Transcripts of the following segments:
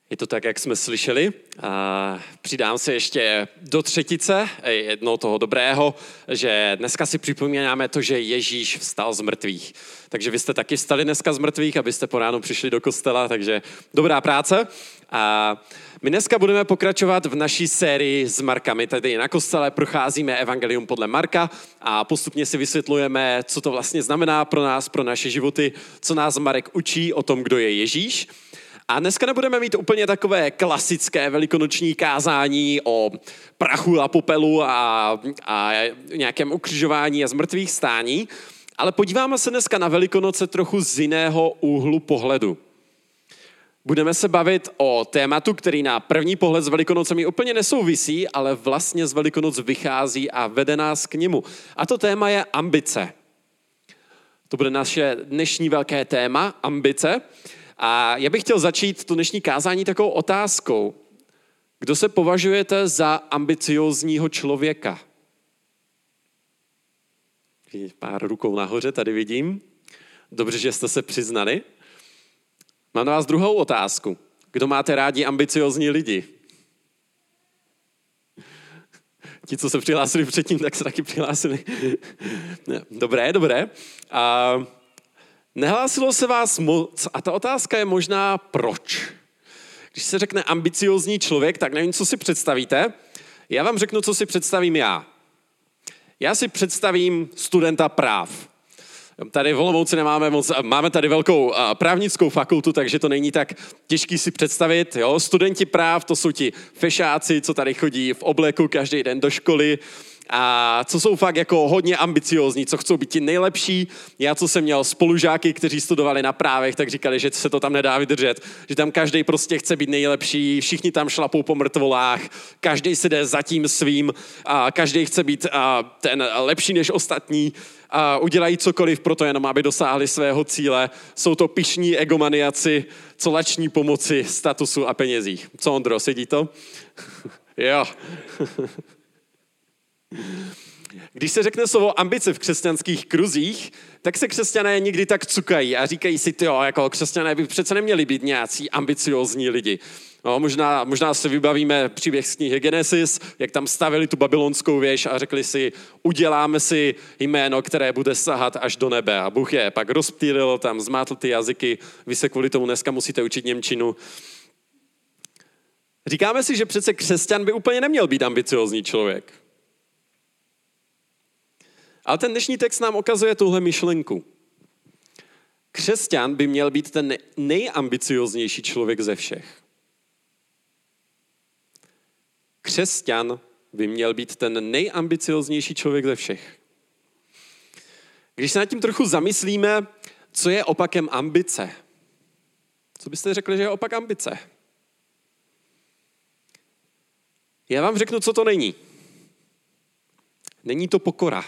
Je to tak, jak jsme slyšeli. Přidám se ještě do třetice jednoho toho dobrého, že dneska si připomínáme to, že Ježíš vstal z mrtvých. Takže vy jste taky vstali dneska z mrtvých, abyste po ránu přišli do kostela, takže dobrá práce. A my dneska budeme pokračovat v naší sérii s Marka. My tady na kostele procházíme Evangelium podle Marka a postupně si vysvětlujeme, co to vlastně znamená pro nás, pro naše životy, co nás Marek učí o tom, kdo je Ježíš. A dneska nebudeme mít úplně takové klasické velikonoční kázání o prachu a popelu a nějakém ukřižování a zmrtvých stání, ale podíváme se dneska na Velikonoce trochu z jiného úhlu pohledu. Budeme se bavit o tématu, který na první pohled s Velikonocemi úplně nesouvisí, ale vlastně z Velikonoc vychází a vede nás k němu. A to téma je ambice. To bude naše dnešní velké téma, ambice. A já bych chtěl začít to dnešní kázání takovou otázkou. Kdo se považujete za ambiciózního člověka? Pár rukou nahoře tady vidím. Dobře, že jste se přiznali. Mám na vás druhou otázku. Kdo máte rádi ambiciózní lidi? Ti, co se přihlásili předtím, tak se taky přihlásili. Dobré. Nehlásilo se vás moc a ta otázka je možná proč. Když se řekne ambiciózní člověk, tak nevím, co si představíte. Já vám řeknu, co si představím já. Já si představím studenta práv. Tady v Olomouci nemáme moc, máme tady velkou právnickou fakultu, takže to není tak těžký si představit. Jo? Studenti práv, to jsou ti fešáci, co tady chodí v obleku každý den do školy, a co jsou fakt jako hodně ambiciózní, co chcou být ti nejlepší. Já, co jsem měl spolužáky, kteří studovali na právech, tak říkali, že se to tam nedá vydržet, že tam každý prostě chce být nejlepší, všichni tam šlapou po mrtvolách, každý si jde za tím svým, a každý chce být ten lepší než ostatní, a udělají cokoliv pro to jenom, aby dosáhli svého cíle. Jsou to pyšní egomaniaci, co lační pomoci, statusu a penězích. Co, Ondro, sedí to? Jo. Když se řekne slovo ambice v křesťanských kruzích, tak se křesťané někdy tak cukají a říkají si, jako křesťané by přece neměli být nějací ambiciózní lidi. No, možná se vybavíme příběh z knihy Genesis, jak tam stavili tu babylonskou věž a řekli si, uděláme si jméno, které bude sahat až do nebe. A Bůh je pak rozptýlil, tam zmátl ty jazyky, vy se kvůli tomu dneska musíte učit němčinu. Říkáme si, že přece křesťan by úplně neměl být ambiciózní člověk. Ale ten dnešní text nám ukazuje tuhle myšlenku. Křesťan by měl být ten nejambicióznější člověk ze všech. Křesťan by měl být ten nejambicióznější člověk ze všech. Když se nad tím trochu zamyslíme, co je opakem ambice? Co byste řekli, že je opak ambice? Já vám řeknu, co to není. Není to pokora.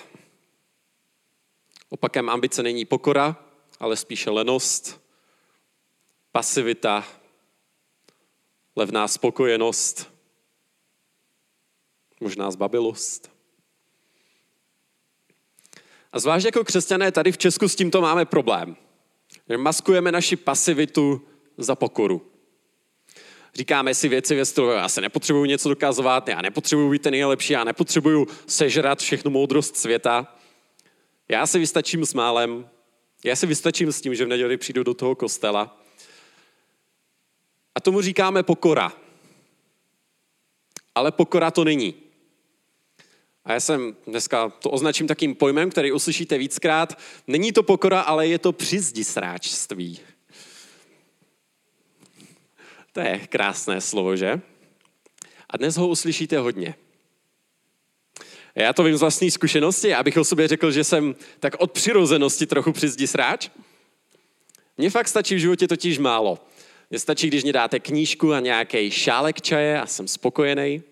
Opakem ambice není pokora, ale spíše lenost, pasivita, levná spokojenost, možná zbabilost. A zvlášť jako křesťané tady v Česku s tímto máme problém. Že maskujeme naši pasivitu za pokoru. Říkáme si věci ve stylu, já se nepotřebuju něco dokazovat, já nepotřebuju být ten nejlepší, já nepotřebuju sežrat všechnu moudrost světa. Já si vystačím s málem, já si vystačím s tím, že v neděli přijdu do toho kostela. A tomu říkáme pokora. Ale pokora to není. A já jsem dneska to označím takým pojmem, který uslyšíte víckrát. Není to pokora, ale je to přizdisráčství. To je krásné slovo, že? A dnes ho uslyšíte hodně. Já to vím z vlastní zkušenosti, abych o sobě řekl, že jsem tak od přirozenosti trochu přizdisráč. Mně fakt stačí v životě totiž málo. Mně stačí, když mě dáte knížku a nějaký šálek čaje a jsem spokojený.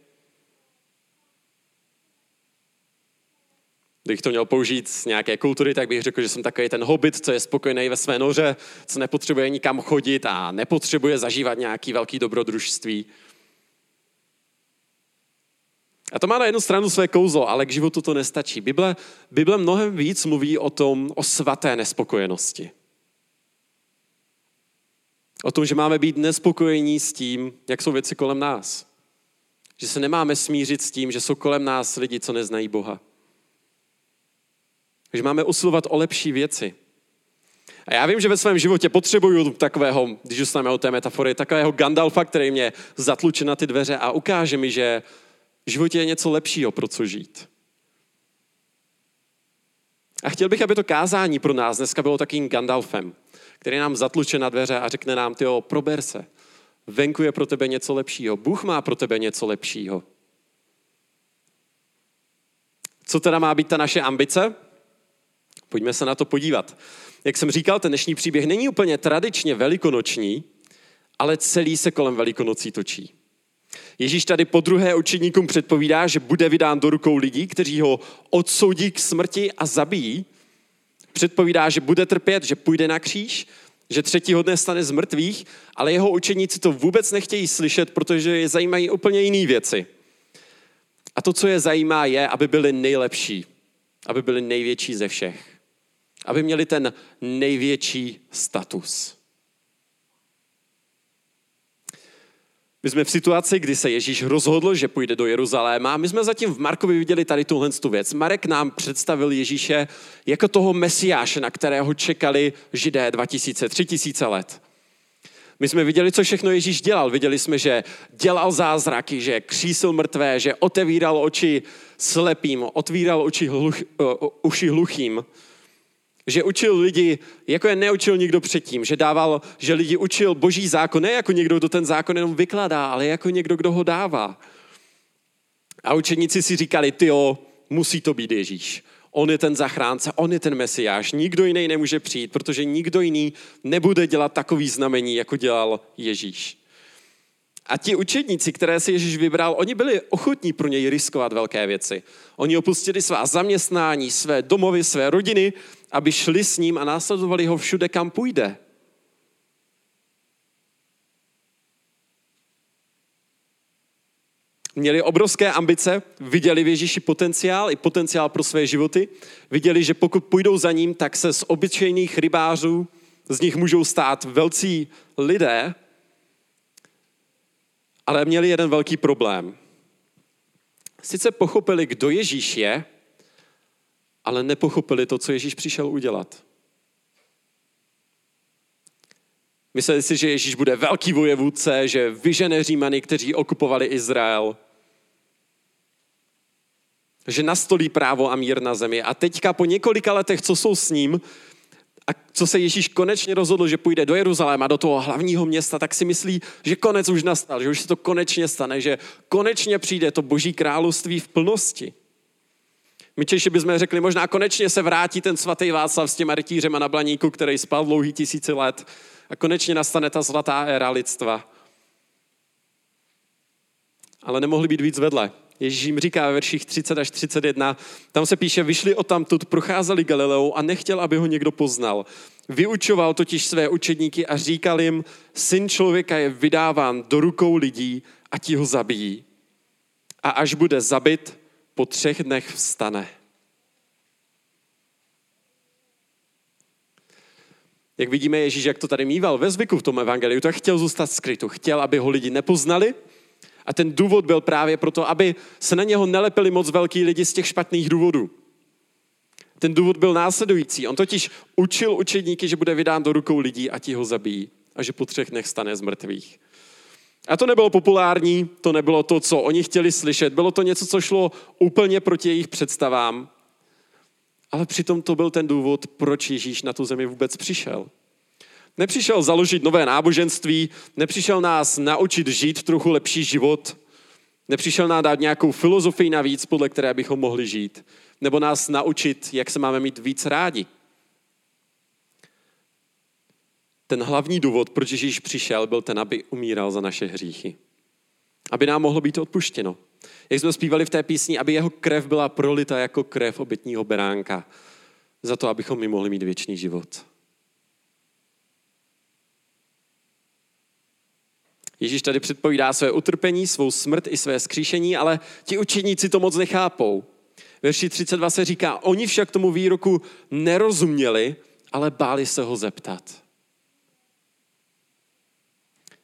Kdybych to měl použít z nějaké kultury, tak bych řekl, že jsem takový ten hobit, co je spokojený ve své noře, co nepotřebuje nikam chodit a nepotřebuje zažívat nějaký velký dobrodružství. A to má na jednu stranu své kouzlo, ale k životu to nestačí. Bible mnohem víc mluví o svaté nespokojenosti. O tom, že máme být nespokojení s tím, jak jsou věci kolem nás. Že se nemáme smířit s tím, že jsou kolem nás lidi, co neznají Boha. Že máme usilovat o lepší věci. A já vím, že ve svém životě potřebuju takového, když zůstaneme o té metafory, takového Gandalfa, který mě zatluče na ty dveře a ukáže mi, že v životě je něco lepšího, pro co žít. A chtěl bych, aby to kázání pro nás dneska bylo takým Gandalfem, který nám zatluče na dveře a řekne nám, tyjo, prober se. Venku je pro tebe něco lepšího. Bůh má pro tebe něco lepšího. Co teda má být ta naše ambice? Pojďme se na to podívat. Jak jsem říkal, ten dnešní příběh není úplně tradičně velikonoční, ale celý se kolem Velikonocí točí. Ježíš tady podruhé učedníkům předpovídá, že bude vydán do rukou lidí, kteří ho odsoudí k smrti a zabijí. Předpovídá, že bude trpět, že půjde na kříž, že třetího dne stane z mrtvých, ale jeho učedníci to vůbec nechtějí slyšet, protože je zajímají úplně jiné věci. A to, co je zajímá, je, aby byli nejlepší, aby byli největší ze všech. Aby měli ten největší status. My jsme v situaci, kdy se Ježíš rozhodl, že půjde do Jeruzaléma. My jsme zatím v Markovi viděli tady tuhle věc. Marek nám představil Ježíše jako toho mesiáše, na kterého čekali Židé 3000 let. My jsme viděli, co všechno Ježíš dělal. Viděli jsme, že dělal zázraky, že křísil mrtvé, že otevíral oči slepým, otvíral uši hluchým, že učil lidi, jako je neučil nikdo předtím, že lidi učil boží zákon, ne jako někdo, kdo ten zákon jenom vykladá, ale jako někdo, kdo ho dává. A učedníci si říkali, tyjo, musí to být Ježíš. On je ten zachránce, on je ten mesiáš, nikdo jiný nemůže přijít, protože nikdo jiný nebude dělat takový znamení, jako dělal Ježíš. A ti učedníci, které si Ježíš vybral, oni byli ochotní pro něj riskovat velké věci. Oni opustili svá zaměstnání, své domovy, své rodiny, aby šli s ním a následovali ho všude, kam půjde. Měli obrovské ambice, viděli v Ježíši potenciál i potenciál pro své životy. Viděli, že pokud půjdou za ním, tak se z obyčejných rybářů z nich můžou stát velcí lidé, ale měli jeden velký problém. Sice pochopili, kdo Ježíš je, ale nepochopili to, co Ježíš přišel udělat. Mysleli si, že Ježíš bude velký vojevůdce, že vyžene Římany, kteří okupovali Izrael, že nastolí právo a mír na zemi. A teďka po několika letech, co jsou s ním, a co se Ježíš konečně rozhodl, že půjde do Jeruzaléma, do toho hlavního města, tak si myslí, že konec už nastal, že už se to konečně stane, že konečně přijde to boží království v plnosti. My Češi bychom řekli, možná konečně se vrátí ten svatý Václav s těma rytířema na Blaníku, který spal dlouhý 1000 let a konečně nastane ta zlatá éra lidstva. Ale nemohli být víc vedle. Ježíš jim říká ve verších 30 až 31, tam se píše, vyšli odtamtud, procházeli Galileou a nechtěl, aby ho někdo poznal. Vyučoval totiž své učedníky a říkal jim, syn člověka je vydáván do rukou lidí a ti ho zabijí. A až bude zabit, po 3 dnech vstane. Jak vidíme, Ježíš, jak to tady mýval ve zvyku v tom evangeliu, tak chtěl zůstat skrytu. Chtěl, aby ho lidi nepoznali. A ten důvod byl právě proto, aby se na něho nelepili moc velký lidi z těch špatných důvodů. Ten důvod byl následující. On totiž učil učedníky, že bude vydán do rukou lidí a ti ho zabijí. A že po 3 dnech stane z mrtvých. A to nebylo populární, to nebylo to, co oni chtěli slyšet. Bylo to něco, co šlo úplně proti jejich představám. Ale přitom to byl ten důvod, proč Ježíš na tu zemi vůbec přišel. Nepřišel založit nové náboženství, nepřišel nás naučit žít trochu lepší život, nepřišel nám dát nějakou filozofii navíc, podle které bychom mohli žít, nebo nás naučit, jak se máme mít víc rádi. Ten hlavní důvod, proč Ježíš přišel, byl ten, aby umíral za naše hříchy. Aby nám mohlo být odpuštěno. Jak jsme zpívali v té písni, aby jeho krev byla prolita jako krev obětního beránka. Za to, abychom my mohli mít věčný život. Ježíš tady předpovídá své utrpení, svou smrt i své vzkříšení, ale ti učedníci to moc nechápou. Verši 32 se říká, oni však tomu výroku nerozuměli, ale báli se ho zeptat.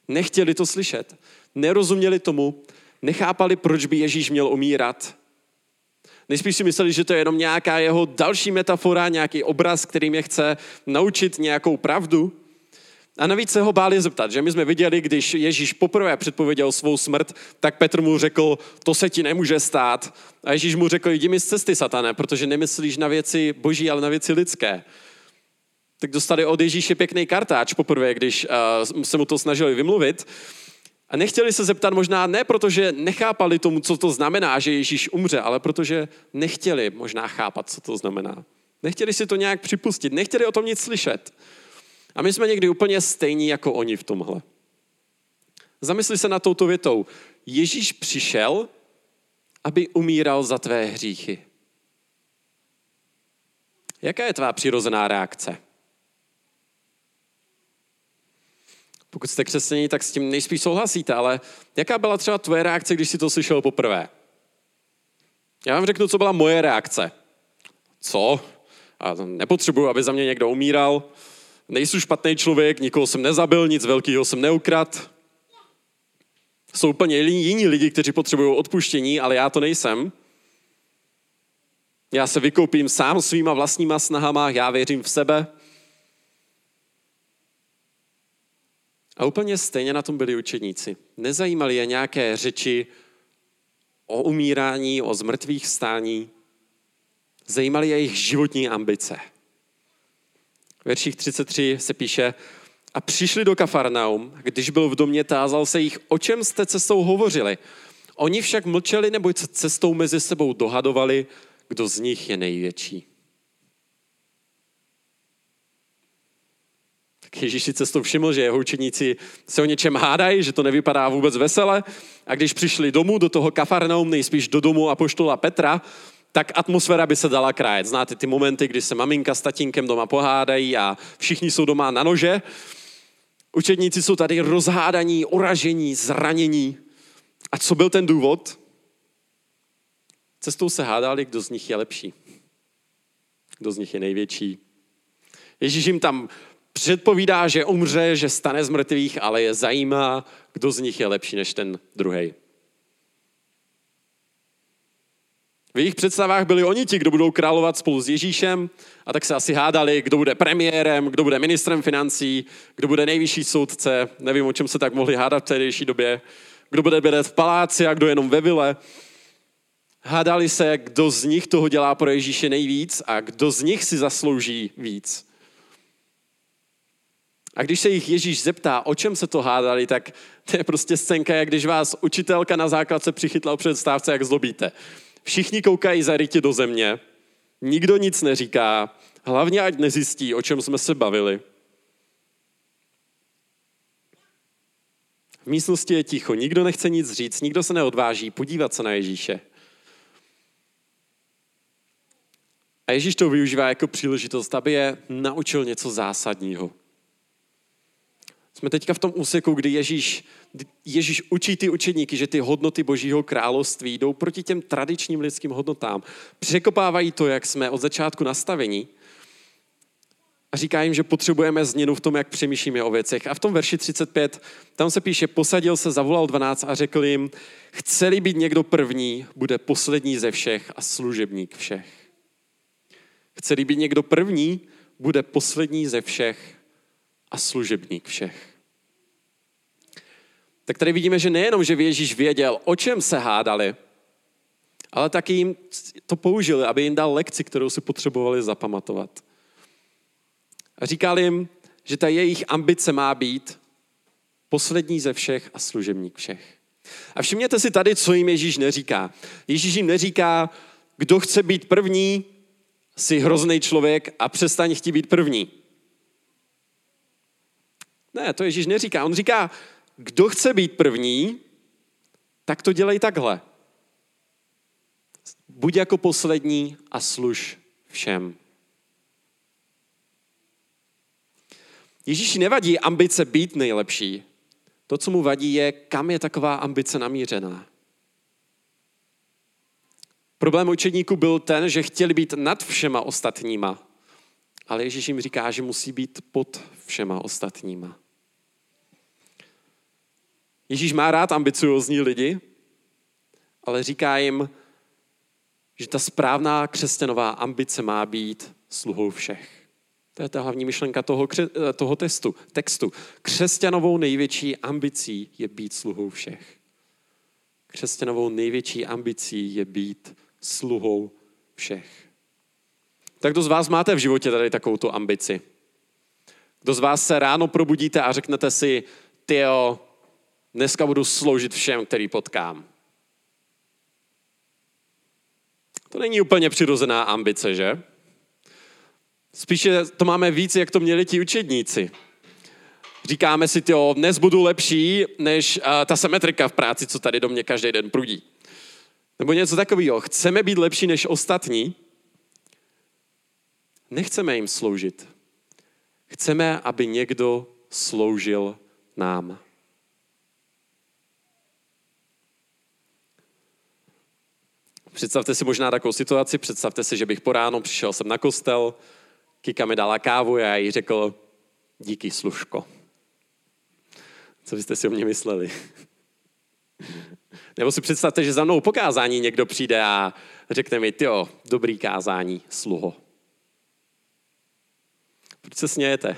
Nechtěli to slyšet. Nerozuměli tomu. Nechápali, proč by Ježíš měl umírat. Nejspíš si mysleli, že to je jenom nějaká jeho další metafora, nějaký obraz, kterým je chce naučit nějakou pravdu. A navíc se ho báli zeptat, že my jsme viděli, když Ježíš poprvé předpověděl svou smrt, tak Petr mu řekl, to se ti nemůže stát. A Ježíš mu řekl, jdi mi z cesty, satane, protože nemyslíš na věci boží, ale na věci lidské. Tak dostali od Ježíše pěkný kartáč poprvé, když se mu to snažili vymluvit. A nechtěli se zeptat možná ne, protože nechápali tomu, co to znamená, že Ježíš umře, ale protože nechtěli možná chápat, co to znamená. Nechtěli si to nějak připustit, nechtěli o tom nic slyšet. A my jsme někdy úplně stejní jako oni v tomhle. Zamysli se nad touto větou. Ježíš přišel, aby umíral za tvé hříchy. Jaká je tvá přirozená reakce? Pokud jste křesťané, tak s tím nejspíš souhlasíte, ale jaká byla třeba tvoje reakce, když jsi to slyšel poprvé? Já vám řeknu, co byla moje reakce. Co? A nepotřebuji, aby za mě někdo umíral. Nejsem špatný člověk, nikoho jsem nezabil, nic velkého jsem neukradl. Jsou úplně jiní lidi, kteří potřebují odpuštění, ale já to nejsem. Já se vykoupím sám svýma vlastníma snahama, já věřím v sebe. A úplně stejně na tom byli učedníci. Nezajímali je nějaké řeči o umírání, o zmrtvých vstání. Zajímali je jejich životní ambice. V verších 33 se píše, a přišli do Kafarnaum, když byl v domě, tázal se jich, o čem jste cestou hovořili. Oni však mlčeli, neboť se cestou mezi sebou dohadovali, kdo z nich je největší. Tak Ježíš si cestou všiml, že jeho učeníci se o něčem hádají, že to nevypadá vůbec vesele. A když přišli domů, do toho Kafarnaum, nejspíš do domu apoštola Petra, tak atmosféra by se dala krájet. Znáte ty momenty, kdy se maminka s tatínkem doma pohádají a všichni jsou doma na nože. Učedníci jsou tady rozhádaní, uražení, zranění. A co byl ten důvod? Cestou se hádali, kdo z nich je lepší. Kdo z nich je největší. Ježíš jim tam předpovídá, že umře, že stane z mrtvých, ale je zajímá, kdo z nich je lepší než ten druhej. V jejich představách byli oni ti, kdo budou královat spolu s Ježíšem, a tak se asi hádali, kdo bude premiérem, kdo bude ministrem financí, kdo bude nejvyšší soudce, nevím, o čem se tak mohli hádat v tehdejší době, kdo bude bydlet v paláci a kdo jenom ve vile. Hádali se, kdo z nich toho dělá pro Ježíše nejvíc a kdo z nich si zaslouží víc. A když se jich Ježíš zeptá, o čem se to hádali, tak to je prostě scénka, jak když vás učitelka na základce přichytla o předstávce, jak zlobíte. Všichni koukají zarytě do země, nikdo nic neříká, hlavně ať nezjistí, o čem jsme se bavili. V místnosti je ticho, nikdo nechce nic říct, nikdo se neodváží podívat se na Ježíše. A Ježíš to využívá jako příležitost, aby je naučil něco zásadního. Jsme teďka v tom úseku, kdy Ježíš učí ty učedníky, že ty hodnoty Božího království jdou proti těm tradičním lidským hodnotám. Překopávají to, jak jsme od začátku nastavení. A říká jim, že potřebujeme změnu v tom, jak přemýšlíme o věcech. A v tom verši 35, tam se píše, posadil se, zavolal 12 a řekl jim, chce-li být někdo první, bude poslední ze všech a služebník všech. Chce-li být někdo první, bude poslední ze všech a služebník všech. Tak tady vidíme, že nejenom, že Ježíš věděl, o čem se hádali, ale taky jim to použili, aby jim dal lekci, kterou si potřebovali zapamatovat. A říkal jim, že ta jejich ambice má být poslední ze všech a služebník všech. A všimněte si tady, co jim Ježíš neříká. Ježíš jim neříká, kdo chce být první, jsi hrozný člověk a přestaň chtít být první. Ne, to Ježíš neříká. On říká, kdo chce být první, tak to dělej takhle. Buď jako poslední a služ všem. Ježíši nevadí ambice být nejlepší. To, co mu vadí, je, kam je taková ambice namířená. Problém učedníků byl ten, že chtěli být nad všema ostatníma. Ale Ježíš jim říká, že musí být pod všema ostatníma. Ježíš má rád ambiciózní lidi, ale říká jim, že ta správná křesťanová ambice má být sluhou všech. To je ta hlavní myšlenka toho textu. Křesťanovou největší ambicí je být sluhou všech. Křesťanovou největší ambicí je být sluhou všech. Tak kdo z vás máte v životě tady takovou tu ambici? Kdo z vás se ráno probudíte a řeknete si, tyjo, dneska budu sloužit všem, který potkám. To není úplně přirozená ambice, že? Spíše to máme víc, jak to měli ti učedníci. Říkáme si, tyjo, dnes budu lepší, než ta symetrika v práci, co tady do mě každý den prudí. Nebo něco takového. Chceme být lepší než ostatní, nechceme jim sloužit. Chceme, aby někdo sloužil nám. Představte si možná takovou situaci, představte si, že bych po ránu přišel sem na kostel, Kika mi dala kávu a já jí řekl, díky, služko. Co byste si o mě mysleli? Nebo si představte, že za mnou po kázání někdo přijde a řekne mi, tyjo, dobrý kázání, sluho. Proč se smějete?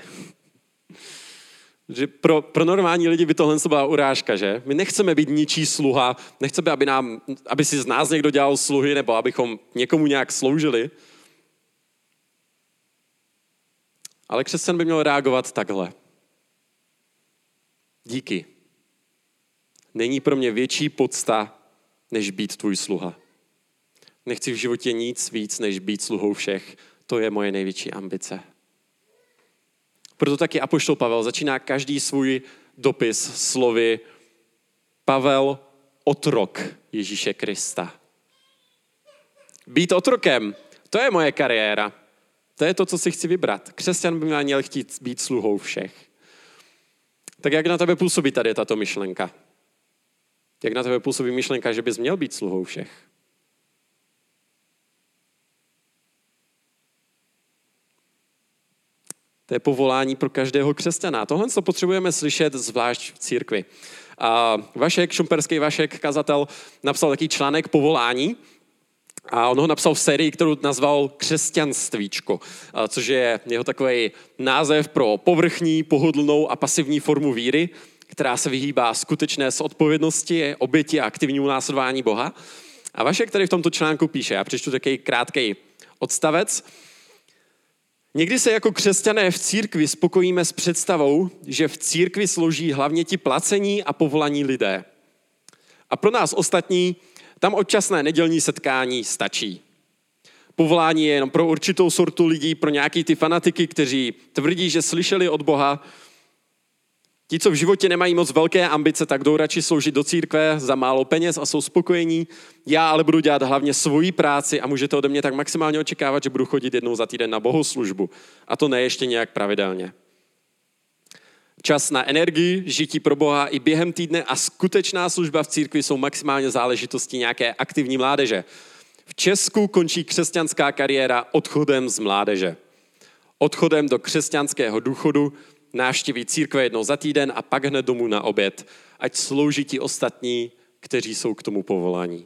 Že pro normální lidi by tohle byla urážka, že? My nechceme být ničí sluha, nechceme, aby si z nás někdo dělal sluhy, nebo abychom někomu nějak sloužili. Ale křesťan by měl reagovat takhle. Díky. Není pro mě větší podsta, než být tvůj sluha. Nechci v životě nic víc, než být sluhou všech. To je moje největší ambice. Proto taky apoštol Pavel začíná každý svůj dopis slovy Pavel, otrok Ježíše Krista. Být otrokem, to je moje kariéra. To je to, co si chci vybrat. Křesťan by měl chtít být sluhou všech. Tak jak na tebe působí tady tato myšlenka? Jak na tebe působí myšlenka, že bys měl být sluhou všech? To je povolání pro každého křesťana. Tohle co potřebujeme slyšet zvlášť v církvi. A šumperský Vašek, kazatel, napsal taký článek Povolání a on ho napsal v sérii, kterou nazval Křesťanstvíčko, což je jeho takový název pro povrchní, pohodlnou a pasivní formu víry, která se vyhýbá skutečné zodpovědnosti, oběti a aktivnímu následování Boha. A Vašek tady v tomto článku píše, já přečtu takový krátký odstavec. Někdy se jako křesťané v církvi spokojíme s představou, že v církvi slouží hlavně ti placení a povolaní lidé. A pro nás ostatní tam občasné nedělní setkání stačí. Povolání je jenom pro určitou sortu lidí, pro nějaký ty fanatiky, kteří tvrdí, že slyšeli od Boha. Ti, co v životě nemají moc velké ambice, tak jdou radši sloužit do církve za málo peněz a jsou spokojení. Já ale budu dělat hlavně svoji práci a můžete ode mě tak maximálně očekávat, že budu chodit jednou za týden na bohoslužbu. A to ne ještě nějak pravidelně. Čas na energii, žití pro Boha i během týdne a skutečná služba v církvi jsou maximálně záležitosti nějaké aktivní mládeže. V Česku končí křesťanská kariéra odchodem z mládeže. Odchodem do křesťanského důchodu, návštěví církve jednou za týden a pak hned domů na oběd, ať slouží ti ostatní, kteří jsou k tomu povolání.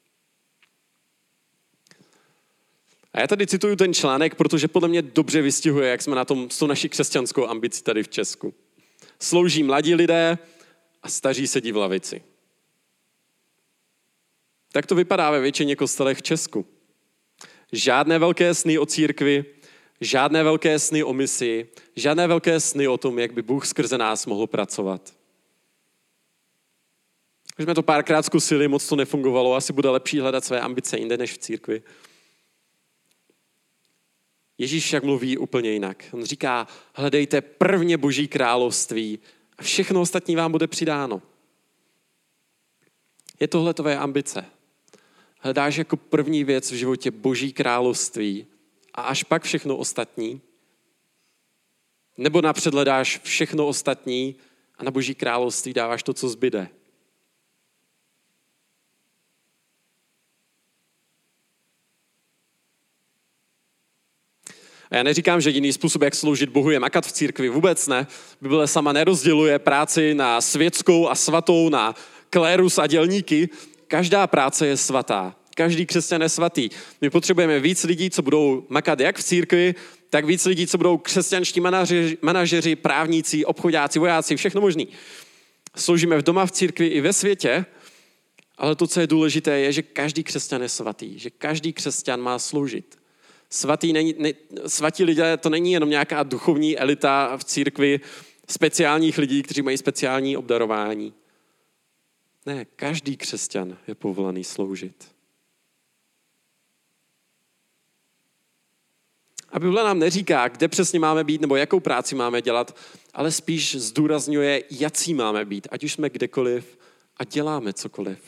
A já tady cituju ten článek, protože podle mě dobře vystihuje, jak jsme na tom s tou naší křesťanskou ambicí tady v Česku. Slouží mladí lidé a staří sedí v lavici. Tak to vypadá ve většině kostelech v Česku. Žádné velké sny o církvi, žádné velké sny o misi, žádné velké sny o tom, jak by Bůh skrze nás mohl pracovat. Už jsme to párkrát zkusili, moc to nefungovalo, asi bude lepší hledat své ambice jinde než v církvi. Ježíš však mluví úplně jinak. On říká, hledejte prvně Boží království a všechno ostatní vám bude přidáno. Je tohle tvoje ambice. Hledáš jako první věc v životě Boží království a až pak všechno ostatní? Nebo napřed hledáš všechno ostatní a na Boží království dáváš to, co zbyde? A já neříkám, že jediný způsob, jak sloužit Bohu, je makat v církvi. Vůbec ne. Bible sama nerozděluje práci na světskou a svatou, na klérus a dělníky. Každá práce je svatá. Každý křesťan je svatý. My potřebujeme víc lidí, co budou makat jak v církvi, tak víc lidí, co budou křesťanští manažeři, právníci, obchodáci, vojáci, všechno možný. Sloužíme v doma, v církvi i ve světě, ale to, co je důležité, je, že každý křesťan je svatý, že každý křesťan má sloužit. Svatí lidé, to není jenom nějaká duchovní elita v církvi speciálních lidí, kteří mají speciální obdarování. Ne, každý křesťan je povolaný sloužit. A Bible nám neříká, kde přesně máme být nebo jakou práci máme dělat, ale spíš zdůrazňuje, jací máme být, ať už jsme kdekoliv a děláme cokoliv.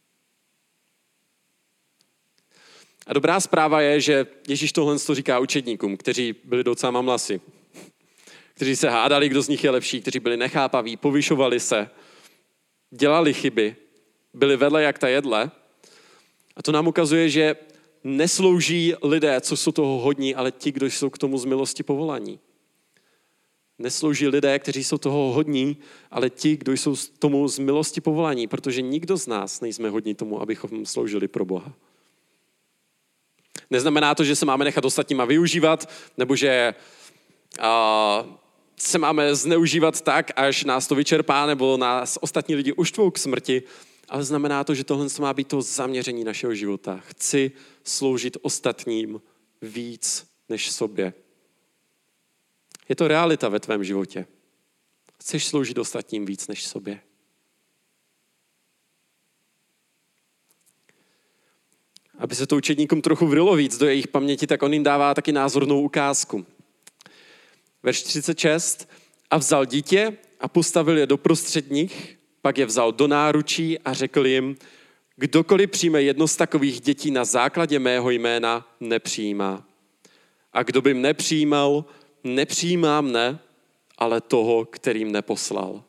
A dobrá zpráva je, že Ježíš tohle říká učedníkům, kteří byli docela mamlasi, kteří se hádali, kdo z nich je lepší, kteří byli nechápaví, povyšovali se, dělali chyby, byli vedle jak ta jedle. A to nám ukazuje, že neslouží lidé, co jsou toho hodní, ale ti, kdo jsou k tomu z milosti povolaní. Neslouží lidé, kteří jsou toho hodní, ale ti, kdo jsou tomu z milosti povolaní, protože nikdo z nás nejsme hodní tomu, abychom sloužili pro Boha. Neznamená to, že se máme nechat ostatníma využívat, nebo že se máme zneužívat tak, až nás to vyčerpá, nebo nás ostatní lidi uštvou k smrti, ale znamená to, že tohle má být to zaměření našeho života. Chci sloužit ostatním víc než sobě. Je to realita ve tvém životě. Chceš sloužit ostatním víc než sobě. Aby se to učedníkům trochu vrylo víc do jejich paměti, tak on jim dává taky názornou ukázku. Verš 36. A vzal dítě a postavil je doprostřed nich, pak je vzal do náručí a řekl jim, kdokoliv přijme jedno z takových dětí na základě mého jména, nepřijímá. A kdo by mne přijímal, nepřijímá mne, ale toho, který mne poslal.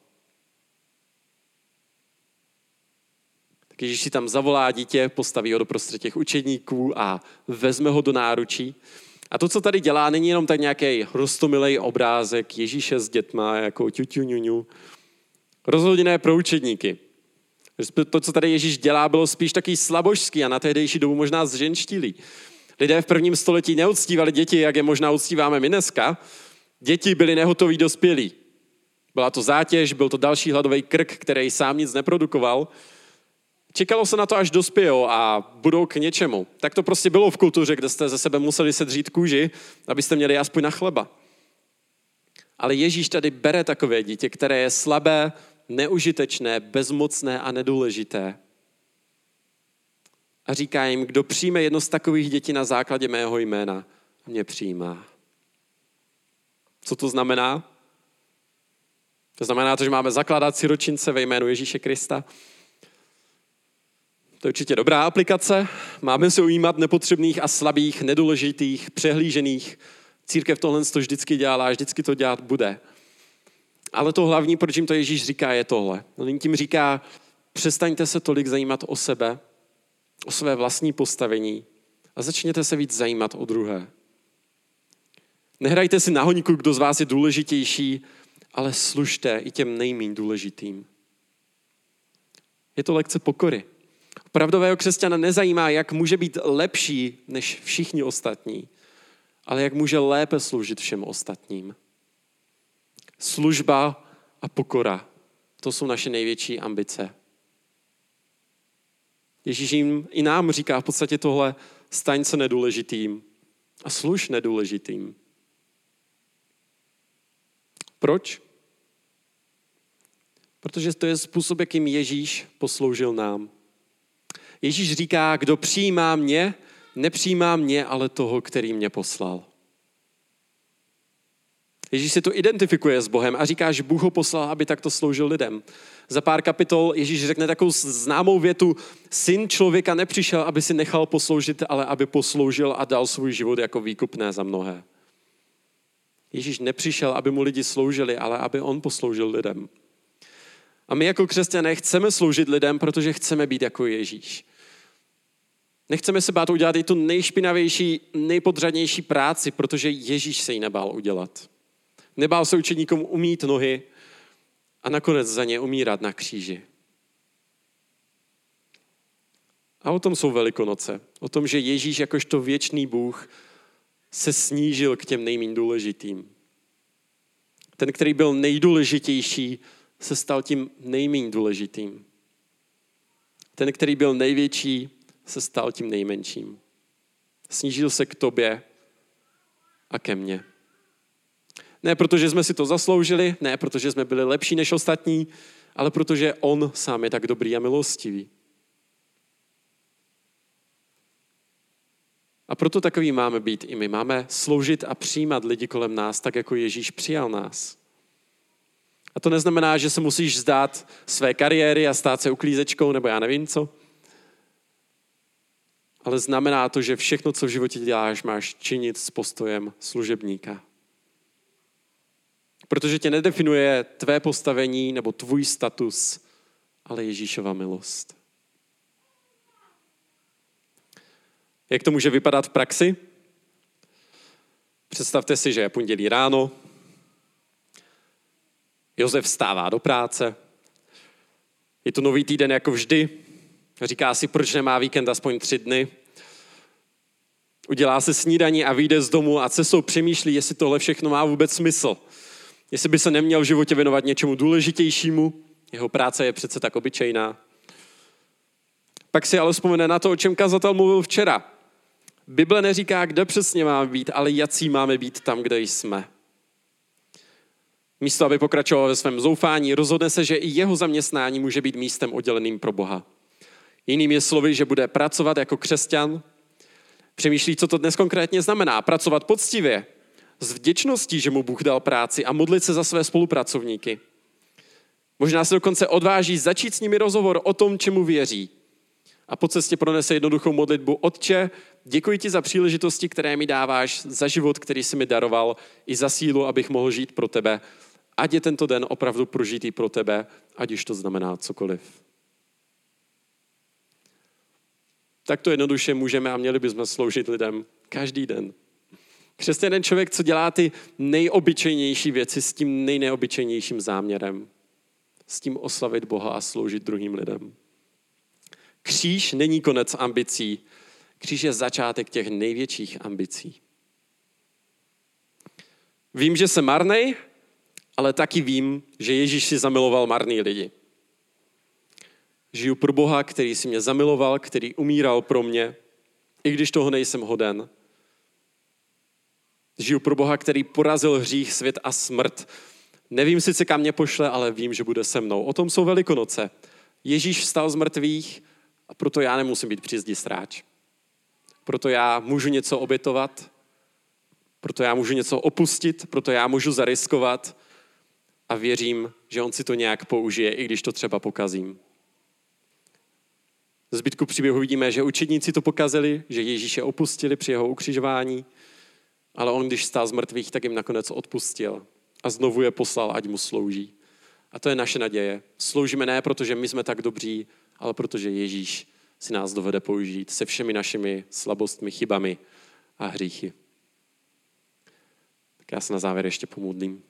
Tak Ježíš si tam zavolá dítě, postaví ho doprostřed těch učedníků a vezme ho do náručí. A to, co tady dělá, není jenom tak nějaký roztomilej obrázek Ježíše s dětma, jako ťuťuňuňu. Rozhodně ne pro učedníky. To, co tady Ježíš dělá, bylo spíš taky slabožský a na tehdejší dobu možná zženštilý. Lidé v prvním století neuctívali děti, jak je možná uctíváme my dneska. Děti byly nehotoví dospělí. Byla to zátěž, byl to další hladový krk, který sám nic neprodukoval. Čekalo se na to, až dospějou a budou k něčemu. Tak to prostě bylo v kultuře, kde jste ze sebe museli sedřít kůži, abyste měli aspoň na chleba. Ale Ježíš tady bere takové dítě, které je slabé, neužitečné, bezmocné a nedůležité. A říká jim, kdo přijme jedno z takových dětí na základě mého jména, mě přijímá. Co to znamená? To znamená to, že máme zakládat siročince ve jménu Ježíše Krista. To je určitě dobrá aplikace. Máme se ujímat nepotřebných a slabých, nedůležitých, přehlížených. Církev tohle to vždycky dělá a vždycky to dělat bude. Ale to hlavní, proč jim to Ježíš říká, je tohle. On tím říká, přestaňte se tolik zajímat o sebe, o své vlastní postavení a začněte se víc zajímat o druhé. Nehrajte si na hoňku, kdo z vás je důležitější, ale služte i těm nejméně důležitým. Je to lekce pokory. Opravdového křesťana nezajímá, jak může být lepší než všichni ostatní, ale jak může lépe sloužit všem ostatním. Služba a pokora, to jsou naše největší ambice. Ježíš jim i nám říká v podstatě tohle, staň se nedůležitým a služ nedůležitým. Proč? Protože to je způsob, jakým Ježíš posloužil nám. Ježíš říká, kdo přijímá mě, nepřijímá mě, ale toho, který mě poslal. Ježíš si to identifikuje s Bohem a říká, že Bůh ho poslal, aby takto sloužil lidem. Za pár kapitol Ježíš řekne takovou známou větu, syn člověka nepřišel, aby si nechal posloužit, ale aby posloužil a dal svůj život jako výkupné za mnohé. Ježíš nepřišel, aby mu lidi sloužili, ale aby on posloužil lidem. A my jako křesťané chceme sloužit lidem, protože chceme být jako Ježíš. Nechceme se bát udělat i tu nejšpinavější, nejpodřadnější práci, protože Ježíš se jí nebál udělat. Nebál se učeníkům umýt nohy a nakonec za ně umírat na kříži. A o tom jsou Velikonoce. O tom, že Ježíš jakožto věčný Bůh se snížil k těm nejméně důležitým. Ten, který byl nejdůležitější, se stal tím nejméně důležitým. Ten, který byl největší, se stal tím nejmenším. Snížil se k tobě a ke mně. Ne protože jsme si to zasloužili, ne protože jsme byli lepší než ostatní, ale protože on sám je tak dobrý a milostivý. A proto takový máme být i my. Máme sloužit a přijímat lidi kolem nás, tak jako Ježíš přijal nás. A to neznamená, že se musíš vzdát své kariéry a stát se uklízečkou, nebo já nevím co. Ale znamená to, že všechno, co v životě děláš, máš činit s postojem služebníka. Protože tě nedefinuje tvé postavení nebo tvůj status, ale Ježíšova milost. Jak to může vypadat v praxi? Představte si, že je pondělí ráno, Josef vstává do práce, je to nový týden jako vždy, říká si, proč nemá víkend aspoň 3 dny, udělá se snídaní a vyjde z domu a cestou přemýšlí, jestli tohle všechno má vůbec smysl. Jestli by se neměl v životě věnovat něčemu důležitějšímu, jeho práce je přece tak obyčejná. Pak si ale vzpomene na to, o čem kazatel mluvil včera. Bible neříká, kde přesně máme být, ale jací máme být tam, kde jsme. Místo, aby pokračoval ve svém zoufání, rozhodne se, že i jeho zaměstnání může být místem odděleným pro Boha. Jinými slovy, že bude pracovat jako křesťan, přemýšlí, co to dnes konkrétně znamená. Pracovat poctivě, s vděčností, že mu Bůh dal práci a modlit se za své spolupracovníky. Možná se dokonce odváží začít s nimi rozhovor o tom, čemu věří. A po cestě pronese jednoduchou modlitbu. Otče, děkuji ti za příležitosti, které mi dáváš, za život, který jsi mi daroval, i za sílu, abych mohl žít pro tebe. Ať je tento den opravdu prožitý pro tebe, ať už to znamená cokoliv. Tak to jednoduše můžeme a měli bychom sloužit lidem každý den. Křesťan je člověk, co dělá ty nejobyčejnější věci s tím nejneobyčejnějším záměrem. S tím oslavit Boha a sloužit druhým lidem. Kříž není konec ambicí. Kříž je začátek těch největších ambicí. Vím, že jsem marnej, ale taky vím, že Ježíš si zamiloval marný lidi. Žiju pro Boha, který si mě zamiloval, který umíral pro mě, i když toho nejsem hoden. Žiju pro Boha, který porazil hřích, svět a smrt. Nevím sice, kam mě pošle, ale vím, že bude se mnou. O tom jsou Velikonoce. Ježíš vstal z mrtvých a proto já nemusím být při zdi sráč. Proto já můžu něco obětovat, proto já můžu něco opustit, proto já můžu zariskovat a věřím, že on si to nějak použije, i když to třeba pokazím. Ze zbytku příběhu vidíme, že učedníci to pokazili, že Ježíše opustili při jeho ukřižování, ale on, když stál z mrtvých, tak jim nakonec odpustil a znovu je poslal, ať mu slouží. A to je naše naděje. Sloužíme ne, protože my jsme tak dobří, ale protože Ježíš si nás dovede použít se všemi našimi slabostmi, chybami a hříchy. Tak já se na závěr ještě pomodlím.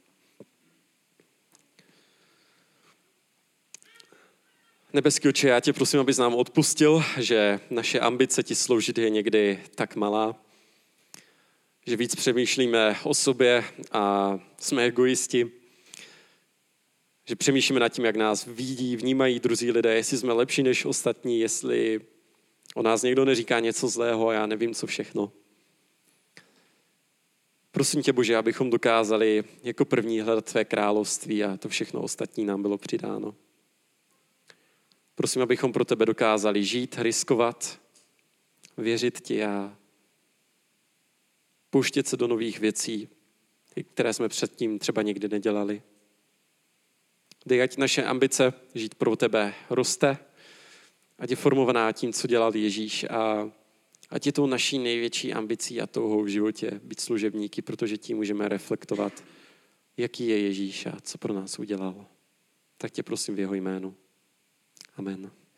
Nebeský Otče, já tě prosím, abys nám odpustil, že naše ambice ti sloužit je někdy tak malá, že víc přemýšlíme o sobě a jsme egoisti, že přemýšlíme nad tím, jak nás vidí, vnímají druzí lidé, jestli jsme lepší než ostatní, jestli o nás někdo neříká něco zlého a já nevím, co všechno. Prosím tě, Bože, abychom dokázali jako první hledat tvé království a to všechno ostatní nám bylo přidáno. Prosím, abychom pro tebe dokázali žít, riskovat, věřit ti a pouštět se do nových věcí, které jsme předtím třeba nikdy nedělali. Dej, ať naše ambice žít pro tebe roste, ať je formovaná tím, co dělal Ježíš a ať je tou naší největší ambicí a touhou v životě být služebníky, protože tím můžeme reflektovat, jaký je Ježíš a co pro nás udělal. Tak tě prosím v jeho jménu. Amen.